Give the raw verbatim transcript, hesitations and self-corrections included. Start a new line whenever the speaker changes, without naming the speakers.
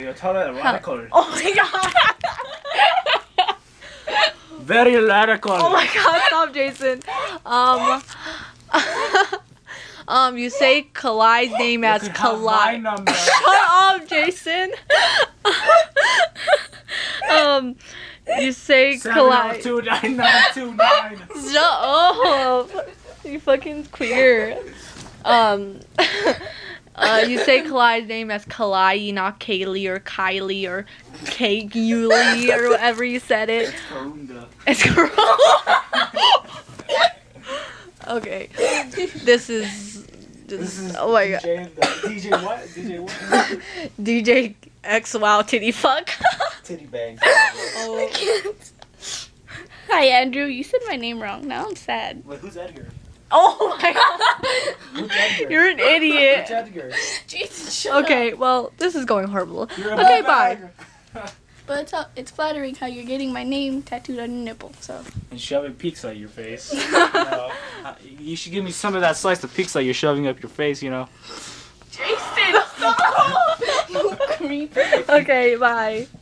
You're totally radical.
Oh my god.
Very radical.
Oh my god, stop, Jason. Um, um, you say Kalai's name as Kalai. Shut up, Jason. um, you say Kalai.
two nine nine two nine.
Shut up. You fucking queer. Um, uh, you say Kalai's name as Kalai, not Kaylee or Kylie or Kaylee or whatever you said it.
It's Karunda.
It's Karunda. Okay. This is.
This is
oh my
D J,
god.
D J what? D J what?
D J X wow titty fuck.
Titty bang.
Oh.
I can't. Hi, Andrew. You said my name wrong. Now I'm sad.
Wait, who's Edgar?
Oh my god.
Who's Edgar?
You're an idiot.
Who's Edgar?
Jason, shut
Okay,
up.
well, this is going horrible.
You're a
Okay,
bad
bye.
bag.
But it's, uh, it's flattering how you're getting my name tattooed on your nipple, so.
And shoving pizza at your face. You know, uh, you should give me some of that slice of pizza you're shoving up your face, you know.
Jason, stop! You creep.
Okay, bye.